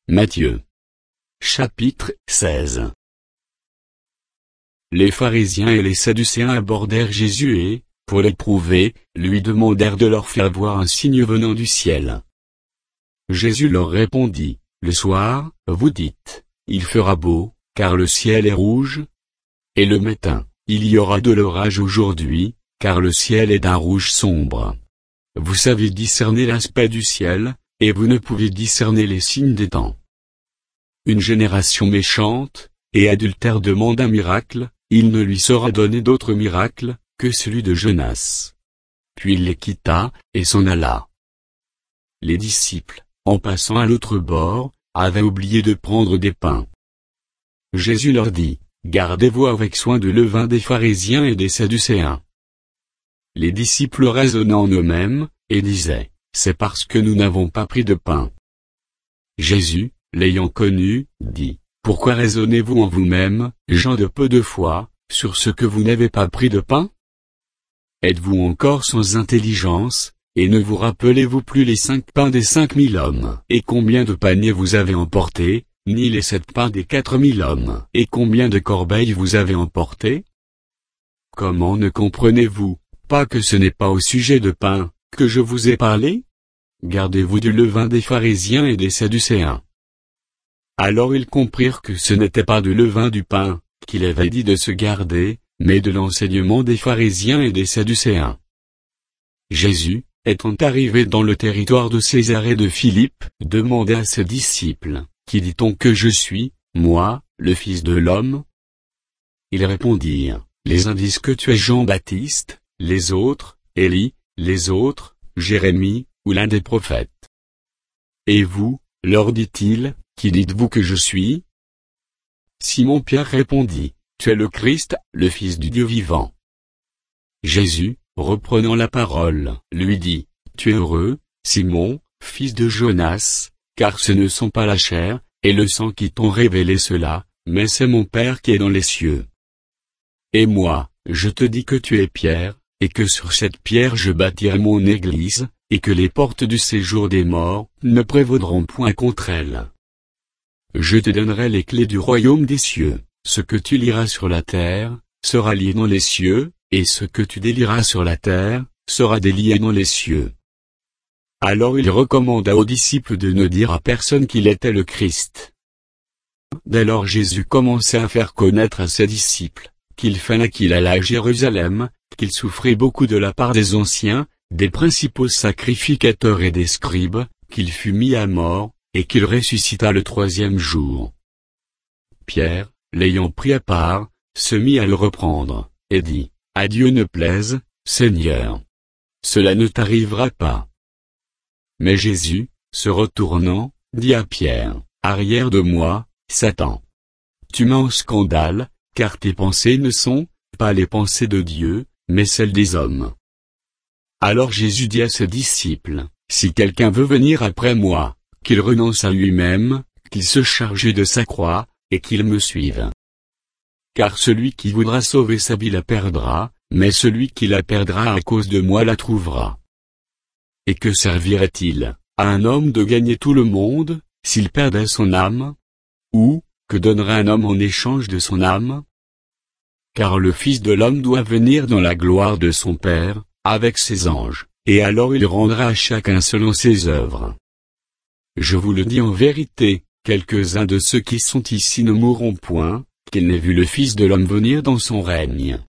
Matthieu. Chapitre 16. Les pharisiens et les sadducéens abordèrent Jésus et, pour l'éprouver, lui demandèrent de leur faire voir un signe venant du ciel. Jésus leur répondit, « Le soir, vous dites, il fera beau, car le ciel est rouge. Et le matin, il y aura de l'orage aujourd'hui, car le ciel est d'un rouge sombre. Vous savez discerner l'aspect du ciel, et vous ne pouvez discerner les signes des temps. Une génération méchante et adultère demande un miracle, il ne lui sera donné d'autre miracle que celui de Jonas. » Puis il les quitta, et s'en alla. Les disciples, en passant à l'autre bord, avaient oublié de prendre des pains. Jésus leur dit, « Gardez-vous avec soin du levain des pharisiens et des sadducéens. » Les disciples raisonnaient en eux-mêmes, et disaient, « C'est parce que nous n'avons pas pris de pain. » Jésus, l'ayant connu, dit, « Pourquoi raisonnez-vous en vous-même, gens de peu de foi, sur ce que vous n'avez pas pris de pain? Êtes-vous encore sans intelligence, et ne vous rappelez-vous plus les 5 pains des 5000 hommes, et combien de paniers vous avez emportés, ni les 7 pains des 4000 hommes, et combien de corbeilles vous avez emportés? Comment ne comprenez-vous pas que ce n'est pas au sujet de pain que je vous ai parlé? Gardez-vous du levain des pharisiens et des sadducéens. » Alors ils comprirent que ce n'était pas du levain du pain qu'il avait dit de se garder, mais de l'enseignement des pharisiens et des sadducéens. Jésus, étant arrivé dans le territoire de Césarée de Philippe, demanda à ses disciples, « Qui dit-on que je suis, moi, le Fils de l'homme ?» Ils répondirent, « Les uns disent que tu es Jean-Baptiste, les autres, Élie, les autres, Jérémie, ou l'un des prophètes. Et vous, leur dit-il, qui dites-vous que je suis ? » Simon-Pierre répondit, « Tu es le Christ, le Fils du Dieu vivant. » Jésus, reprenant la parole, lui dit, « Tu es heureux, Simon, fils de Jonas, car ce ne sont pas la chair et le sang qui t'ont révélé cela, mais c'est mon Père qui est dans les cieux. Et moi, je te dis que tu es Pierre, et que sur cette pierre je bâtirai mon église, et que les portes du séjour des morts ne prévaudront point contre elle. Je te donnerai les clés du royaume des cieux, ce que tu liras sur la terre, sera lié dans les cieux, et ce que tu délieras sur la terre, sera délié dans les cieux. » Alors il recommanda aux disciples de ne dire à personne qu'il était le Christ. Dès lors Jésus commençait à faire connaître à ses disciples, qu'il fallait qu'il allât à Jérusalem, qu'il souffrit beaucoup de la part des anciens, des principaux sacrificateurs et des scribes, qu'il fut mis à mort, et qu'il ressuscita le 3e jour. Pierre, l'ayant pris à part, se mit à le reprendre, et dit, « À Dieu ne plaise, Seigneur. Cela ne t'arrivera pas. » Mais Jésus, se retournant, dit à Pierre, « Arrière de moi, Satan. Tu mets en scandale, car tes pensées ne sont pas les pensées de Dieu, mais celles des hommes. » Alors Jésus dit à ses disciples, « Si quelqu'un veut venir après moi, qu'il renonce à lui-même, qu'il se charge de sa croix, et qu'il me suive. Car celui qui voudra sauver sa vie la perdra, mais celui qui la perdra à cause de moi la trouvera. Et que servirait-il à un homme de gagner tout le monde, s'il perdait son âme? Ou, que donnerait un homme en échange de son âme? Car le Fils de l'homme doit venir dans la gloire de son Père, avec ses anges, et alors il rendra à chacun selon ses œuvres. Je vous le dis en vérité, quelques-uns de ceux qui sont ici ne mourront point, qu'ils n'aient vu le Fils de l'homme venir dans son règne.